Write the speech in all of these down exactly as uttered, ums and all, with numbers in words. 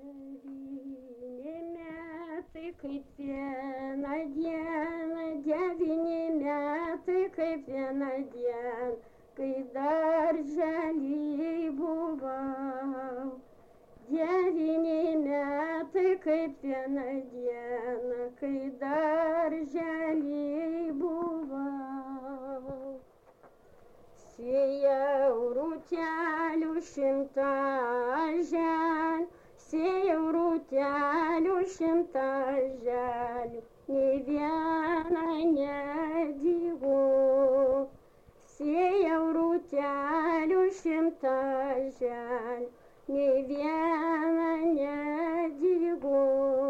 Devyni metai kaip viena diena, devyni metai kaip viena diena, kai daržely buvau. Devyni metai kaip viena diena, kai daržely buvau. Sėjau rūtelių šimtą žel, sėjau rūtelių šimtą želių, nei viena nedygo. Sėjau rūtelių šimtą želių, nei viena nedygo.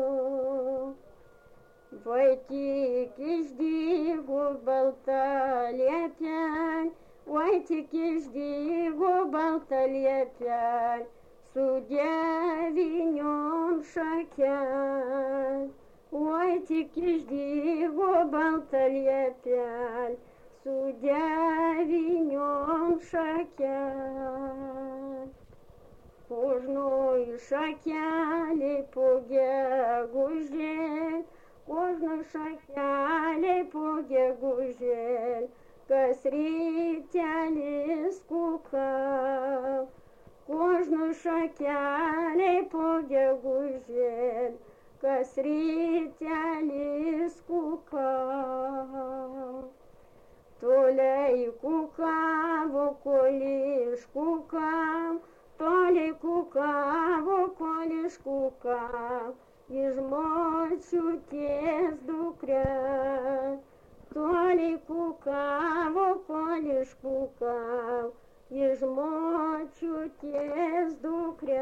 Vai tik išdygo balta liepelė, vai tik išdygo balta liepelė, su devyniom šakelėm. Vai tik išdygo balta liepelė, su devyniom šakelėm. Кожної šakelė po gegužėl, кожної šakelė po gegužėl, kas rytelis kukau. Кожної šakelė po gegužėl, kas rytelis kukau. Toliai kukavo, kol iškukau, toliai kukavo, kol iškukau, iš močiutės dukra. Toliai kukavo, kol iškukau, iš močiutės dukra.